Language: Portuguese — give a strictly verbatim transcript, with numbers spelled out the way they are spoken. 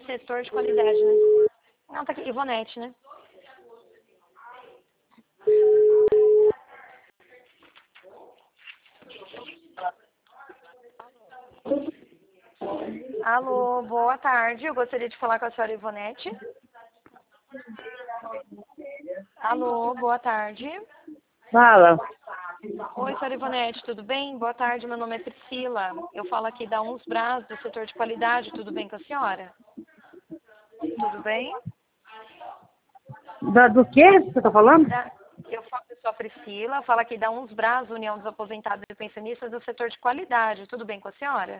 setor de qualidade, né? Não, tá aqui, Ivonete, né? Alô, boa tarde. Eu gostaria de falar com a senhora Ivonete. Alô, boa tarde. Fala. Oi, senhora Ivonete, tudo bem? Boa tarde, meu nome é Priscila. Eu falo aqui da Uns Braz, do setor de qualidade. Tudo bem com a senhora? Tudo bem? Da, do que você está falando? Da- Eu, falo, eu sou a Priscila, falo aqui da Uns Braz, União dos Aposentados e Pensionistas do setor de qualidade. Tudo bem com a senhora?